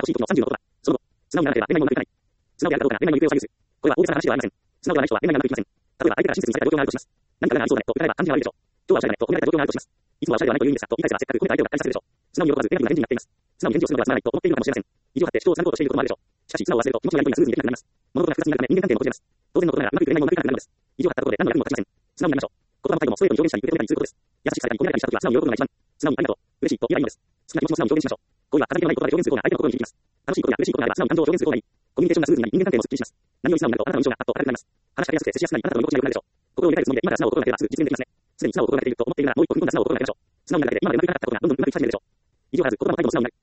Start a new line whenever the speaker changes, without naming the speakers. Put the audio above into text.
欲しい時の30のことだ。その後、素直にならなければ恋愛もうまくいかない。素直であるかどうかが恋愛の行方を左右する。これは大げさな話ではありません。素直ではない人は恋愛がうまくいきません。例えば相手から真実にされた状況があるとします。何かがありそうだねと疑えば感じが悪いでしょう。今日はおしゃれだねと褒められた状況があるとします。いつもはおしゃれではないという意味ですかと言い返せばせっかく褒めた相手をがっかりさせるでしょう。素直に喜ばずネガティブな返事になっています。素直に返事をするのがつまらないと思っているのかもしれません。意地を張って人をつなごうとしていることもあるでしょう。しかし素直を忘れると気持ちがいいとスムーズにできなくなります。物事が複雑になるため人間関係も崩れます。当然のことながらうまくいく恋愛もうまくいかなくなるのです。意地を張ったところで何の役にも立ちません。素直になりましょう。言葉も態度もストレートに表現したり受け止めたりすることです。優しくされたり褒められたりしたときは素直に喜ぶのが一番。素直にありがとう、嬉しいと言えばいいのです。好きな気持ちも素直に表現しましょう。恋は飾り気のない言葉で表現する方が相手の心に響きます。楽しいことや嬉しいことがあれば素直に感情を表現する方がいい。コミュニケーションがスムーズになり人間関係もスッキリします。何より素直になるとあなたの印象がパッと明るくなります。話しかけやすくて接しやすくなりあなたの居心地が良くなるでしょう。心を入れ替えるつもりで今から素直を心がければすぐ実現できますね。すでに素直を心がけていると思っているならもう一歩踏み込んだ素直を心がけましょう。素直になれて今までうまくいかなかったことがどんどんうまくいき始めるでしょう。意地を張らず言葉も態度も素直になる。